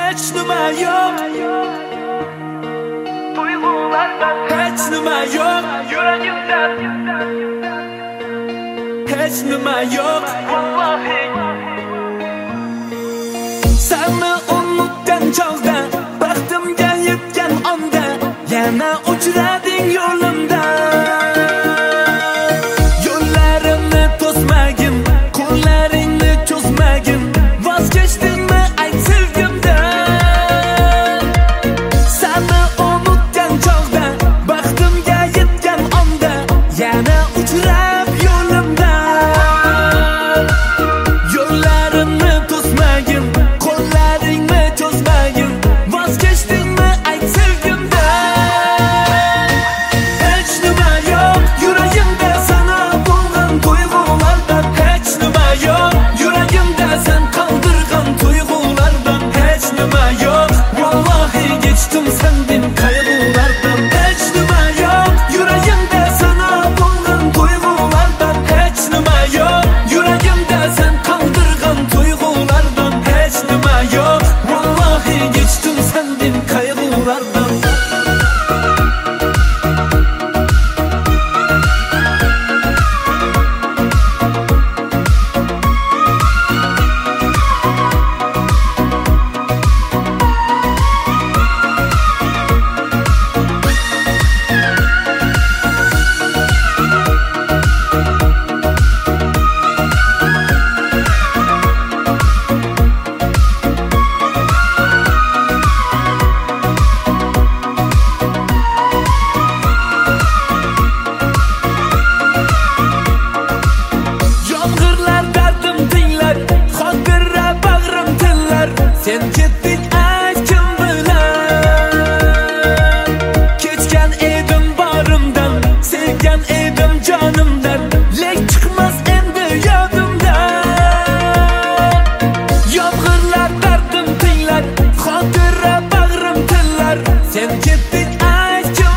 Hech nima yo'q, tuyg'ulardan hech nima yo'q, yuragimdan hech nima yo'q, vallahi. Seni unutgan chog'da, baxtimga yetgan onda, yana uchrading yo'limda. Yo'llarimni to'smagin, qo'llaringni cho'zmagin, voz kechdingmi ayt sevgimdan. Seni unutgan chog'da, baxtimga yetgan onda, yana uchrab yo'limda. Yo'llarimni to'smagin, qo'llaringni cho'zmagin, voz kechdingmi ayt sevgimdan. Hech nima yo'q, yuragimda sana bo'lgan tuyg'ulardan. Hech nima yo'q, yuragimda sen qoldirgan tuyg'ulardan. Hech nima yo'q, vallahi kechdim sendin qayg'ulardan. Hech nima yo'q, yuragimda sana bo'lgan tuyg'ulardan. Hech nima yo'q, yuragimda sen qoldirgan tuyg'ulardan. Hech nima yo'q, vallahi kechdim sendin qayg'ulardan. Yomg'irlar dardim tinglar, xotira bag'rim tillar. Sen ketding ayt kim bilan. Kechgan edim borimdan, sevgan edim jonimdan, lek chiqmas endi yodimdan. Yomg'irlar dardim tinglar, xotira bag'rim tillar. Sen ketding ayt kim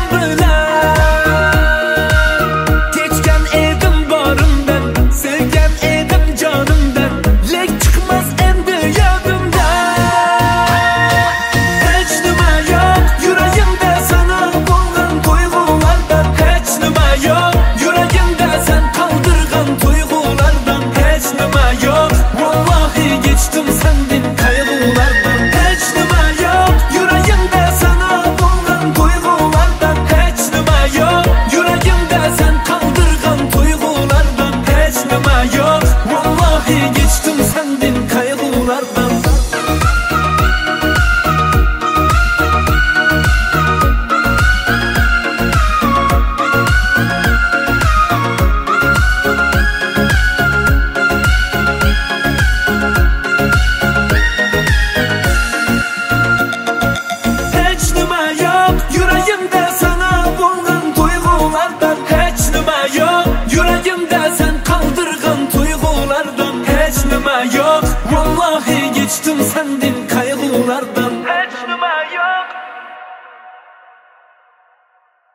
bilan. Kechgan edim borimdan, sevgan edim jonimdan, lek chiqmas endi yodimdan. Hech nima yo'q, yuragimda sana bo'lgan tuyg'ulardan. Hech nima yo'q, yuragimda sen qoldirgan tuyg'ulardan. Hech nima yo'q, vallahi kechdim sendin qayg'ulardan. Hech nima yo'q, yuragimda sana bo'lgan tuyg'ulardan. Hech nima yo'q, yuragimda sen qoldirgan tuyg'ulardan. Hech nima yo'q, vallahi kechdim sendin qayg'ulardan. Hech nima yo'q, yuragimda sana bo'lgan tuyg'ulardan. Hech nima yo'q, yuragimda sen qoldirgan tuyg'ulardan. Hech nima yo'q, vallahi kechdim sendin